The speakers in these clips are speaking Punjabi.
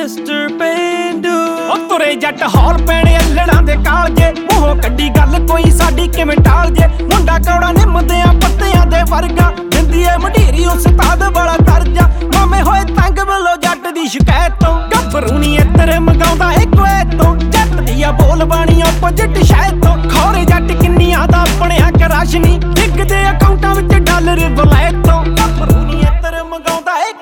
ਮਿਸਟਰ ਪੇਂਡੂ। ਉਹ ਤੁਰੇ ਜੱਟ ਹੌਲ ਪੈਣੇ ਅਲੜਾਂ ਦੇ ਕਾਲਜੇ, ਮੂੰਹੋਂ ਕੱਢੀ ਗੱਲ ਕੋਈ ਸਾਡੀ ਕਿਵੇਂ ਟਾਲ ਜੇ। ਮੁੰਡਾ ਕੌੜਾ ਨਿੰਮਦਿਆਂ ਪੱਤਿਆਂ ਦੇ ਵਰਗਾ, ਦਿੰਦੀ ਏ ਮਢੀਰੀ ਉਸਤਾਦ ਵਾਲਾ ਦਰਜਾ। ਮਾਮੇ ਹੋਏ ਤੰਗ ਵੱਲੋਂ ਜੱਟ ਦੀ ਸ਼ਿਕਾਇਤ ਤੋਂ, ਗੱਭਰੂ ਨੀ ਇੱਧਰ ਮੰਗਾਉਂਦਾ ਏ ਕੁਵੈਤ ਤੋਂ। ਜੱਟ ਦੀ ਆ ਬੋਲ ਬਾਣੀ ਆਪੋਜਿਟ ਸ਼ਾਇਦ ਤੋਂ, ਖੌਰੇ ਜੱਟ ਕਿੰਨੀਆਂ ਦਾ ਬਣਿਆ ਕਰਾਸ਼ ਨੀ, ਡਿੱਗਦੇ ਅਕਾਊਂਟਾਂ ਵਿੱਚ ਡਾਲਰ ਵਲੈਤ ਤੋਂ। ਗੱਭਰੂ ਨੀ ਇੱਧਰ ਮੰਗਾਉਂਦਾ ਏ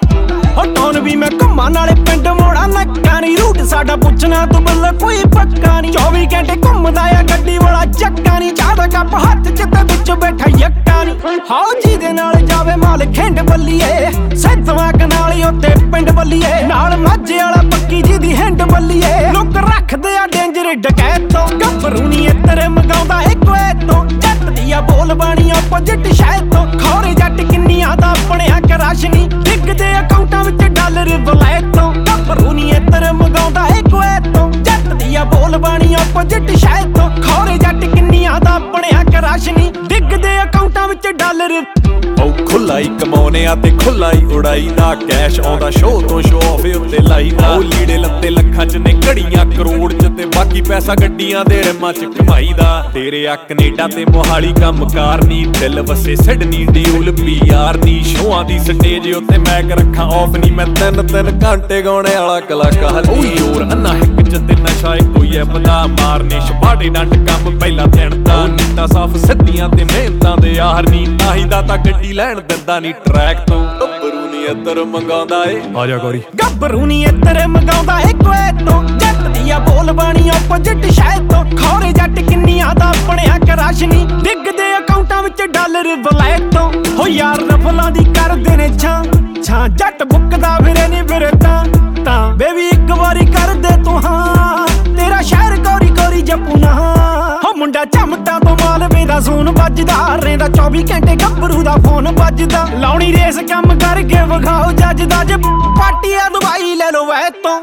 ਟੌਨ ਵੀ ਮੈਂ ਘੁੰਮਾਂ ਨਾਲੇ ਪਿੰਡ ਮੋੜਾ ਨੱਕਾ ਨੀ, ਰੂਟ ਸਾਡਾ ਪੁੱਛਣਾ ਤੂੰ ਬੱਲੇ ਕੋਈ ਪੱਕਾ ਨੀ। 24 ਘੰਟੇ ਘੁੰਮਦਾ ਆ ਗੱਡੀ ਵਾਲਾ ਚੱਕਾ ਨੀ, ਚਾਹ ਦਾ ਕੱਪ ਹੱਥ ਚ ਤੇ ਵਿੱਚ ਬੈਠਾ ਯੱਕਾ ਨੀ। ਹਾਓ ਜੀ ਦੇ ਨਾਲ ਜਾਵੇ ਮਾਲ ਖਿੰਡ ਬੱਲੀਏ, ਸੈਂਤਵਾਂ ਕਨਾਲੀ ਉੱਤੇ ਪਿੰਡ ਬੱਲੀਏ, ਨਾਲ ਮਾਝੇ ਵਾਲਾ ਪੱਕੀ ਜੀ ਦੀ ਹਿੰਡ ਬੱਲੀਏ। ਲੋਕ ਰੱਖਦੇ ਆ ਡੇਂਜਰ ਡਕੈਤ ਤੋਂ, ਗੱਭਰੂ ਨੀ ਇੱਧਰ ਮੰਗਾਉਂਦਾ ਏ ਕੁਵੈਤ ਤੋਂ। ਜੱਟ ਦੀ ਆ ਬੋਲ ਬਾਣੀ ਆਪੋਜਿਟ ਸ਼ਾਇਦ ਤੋਂ, ਖੌਰੇ ਜੱਟ ਕਿੰਨੀਆਂ ਦਾ ਬਣਿਆ ਕਰਾਸ਼ ਨੀ, ਡਿੱਗਦੇ ਅਕਾਊਂਟਾਂ ਵਿੱਚ ਡਾਲਰ ਵਲੈਤ ਤੋਂ। ਗੱਭਰੂ ਨੀ ਇੱਧਰ ਮੰਗਾਉਂਦਾ ਏ ਕੁਵੈਤ ਤੋਂ, ਜੱਟ ਦੀ ਆ ਬੋਲ ਬਾਣੀ ਆਪੋਜਿਟ ਸ਼ਾਇਦ ਤੋਂ, ਖੌਰੇ ਜੱਟ ਕਿੰਨੀਆਂ ਦਾ ਬਣਿਆ ਕਰਾਸ਼ ਨੀ, ਡਿੱਗਦੇ ਅਕਾਊਂਟਾਂ ਵਿੱਚ ਡਾਲਰ। ਉਹ ਖੁੱਲਾ ਹੀ ਕਮਾਉਣਿਆ ਤੇ ਖੁੱਲਾ ਹੀ ਉਡਾਈ ਦਾ, ਕੈਸ਼ ਆਉਂਦਾ ਸ਼ੋਅ ਤੋਂ ਸ਼ੋਅ ਆਫ ਉੱਤੇ ਲਾਈ ਦਾ। ਉਹ ਲੀੜੇ ਲੱਤੇ ਲੱਖਾਂ ਚ ਨੇ ਘੜੀਆਂ ਕਰੋੜ ਚ, ਤੇ ਬਾਕੀ ਪੈਸਾ ਗੱਡੀਆਂ ਦੇ ਰਿਮਾਂ ਚ ਕਮਾਈ ਦਾ। ਤੇਰੇ ਆ ਕੈਨੇਡਾ ਤੇ ਮੋਹਾਲੀ ਕੰਮ ਕਾਰ ਨੀ, ਦਿਲ ਵਸੇ ਸਿਡਨੀ ਡਿਊਲ PR ਨੀ। ਸ਼ੋਆਂ ਦੀ ਸਟੇਜ ਉੱਤੇ ਮੈਕ ਰੱਖਾਂ ਆਫ ਨੀ, ਮੈਂ 3-3 ਘੰਟੇ ਗਾਉਣੇ ਵਾਲਾ ਕਲਾਕਾਰ। ਉਹ ਯੋਰ ਅੰਨਾ ਹਿੱਕ ਚ ਤੇ ਨਸ਼ਾ ਕੋਈ ਐ ਬਦਾ ਮਾਰਨੇ, ਛਪਾੜੇ ਡੰਡ ਕੰਮ ਪਹਿਲਾਂ ਦਿਨ ਦਾ। ਨੀਤਾਂ ਸਾਫ ਸਿੱਧੀਆਂ ਤੇ ਮਿਹਨਤਾਂ ਦੇ ਯਾਰ ਨੀ, ਤਾਹੀਂ ਦਾ ਤਾਂ ਗੱਡੀ ਲੈਣ ਦਿੰਦਾ ਨੀ ਟਰੈਕ ਤੋਂ। ਗੱਭਰੂ ਨੀ ਇੱਧਰ ਮੰਗਾਉਂਦਾ ਏ ਆਜਾ ਗੋਰੀ, ਗੱਭਰੂ ਨੀ ਇੱਧਰ ਮੰਗਾਉਂਦਾ ਏ ਕੁਵੈਤ ਤੋਂ। ਜੱਟ ਦੀ ਆ ਬੋਲ ਬਾਣੀ ਆਪੋਜਿਟ ਸ਼ਾਇਦ ਤੋਂ, ਖੌਰੇ ਜੱਟ ਕਿੰਨੀਆਂ ਦਾ ਬਣਿਆ ਕਰਾਸ਼ ਨੀ, ਡਿੱਗਦੇ ਅਕਾਊਂਟਾਂ ਵਿੱਚ ਡਾਲਰ ਵਲੈਤ ਤੋਂ। ਹੋ ਯਾਰ ਰਫਲਾਂ ਦੀ ਕਰਦੇ ਨੇ ਛਾਂ ਛਾਂ, ਜੱਟ ਬੁੱਕਦਾ ਫਿਰੇ ਨੀ ਫਿਰੇ ਤਾਂ ਬੇਬੀ ਇੱਕ ਵਾਰੀ ਕਰ ਦੇ ਤੂੰ ਹਾਂ, ਤੇਰਾ ਸ਼ਹਿਰ ਗੋਰੀ ਗੋਰੀ ਜਪੂ ਨਾ। ਹੋ ਮੁੰਡਾ ਚਮਟਾ ਤੋਂ ਮਾਲਵੇ ਦਾ ਸੋਨ ਵੱਜਦਾ, ਰਹਿੰਦਾ 24 ਘੰਟੇ ਗੱਭਰੂ ਦਾ ਫੋਨ ਵੱਜਦਾ। ਲਾਉਣੀ ਰੇਸ ਕੰਮ ਕਰਕੇ ਵਿਖਾਓ ਜੱਜ ਦਾ, ਜੇ ਪਾਰਟੀ ਆ ਦੁਬਈ ਲੈ ਲੋ ਵੈ ਤੋਂ।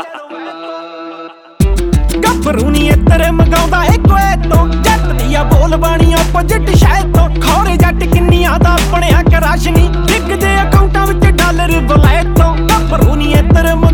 ਗੱਭਰੂ ਨੀ ਇੱਧਰ ਮੰਗਾਉਂਦਾ ਏ ਕੁਵੈਤ ਤੋਂ, ਜੱਟ ਦੀ ਆ ਬੋਲ ਬਾਣੀ ਆਪੋਜਿਟ ਸ਼ਾਇਦ ਤੋਂ, ਖੌਰੇ ਜੱਟ ਕਿੰਨੀਆਂ ਦਾ ਬਣਿਆ ਕਰਾਸ਼ ਨੀ, ਡਿੱਗਦੇ ਅਕਾਊਂਟਾਂ ਵਿੱਚ ਡਾਲਰ ਵਲੈਤ ਤੋਂ। ਗੱਭਰੂ ਨੀ ਇੱਧਰ